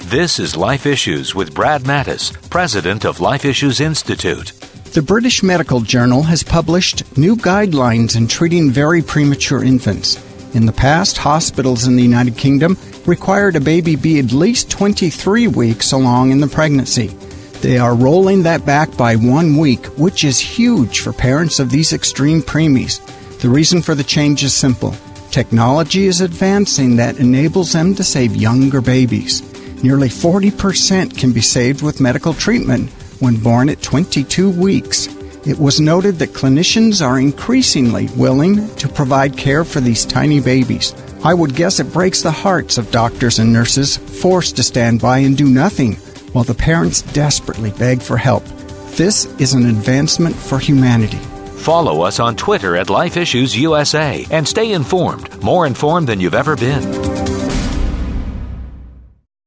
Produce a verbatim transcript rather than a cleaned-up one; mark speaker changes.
Speaker 1: This is Life Issues with Brad Mattis, president of Life Issues Institute.
Speaker 2: The British Medical Journal has published new guidelines in treating very premature infants. In the past, hospitals in the United Kingdom required a baby be at least twenty-three weeks along in the pregnancy. They are rolling that back by one week, which is huge for parents of these extreme preemies. The reason for the change is simple. Technology is advancing that enables them to save younger babies. Nearly forty percent can be saved with medical treatment when born at twenty-two weeks. It was noted that clinicians are increasingly willing to provide care for these tiny babies. I would guess it breaks the hearts of doctors and nurses forced to stand by and do nothing while the parents desperately beg for help. This is an advancement for humanity.
Speaker 1: Follow us on Twitter at Life Issues U S A and stay informed, more informed than you've ever been.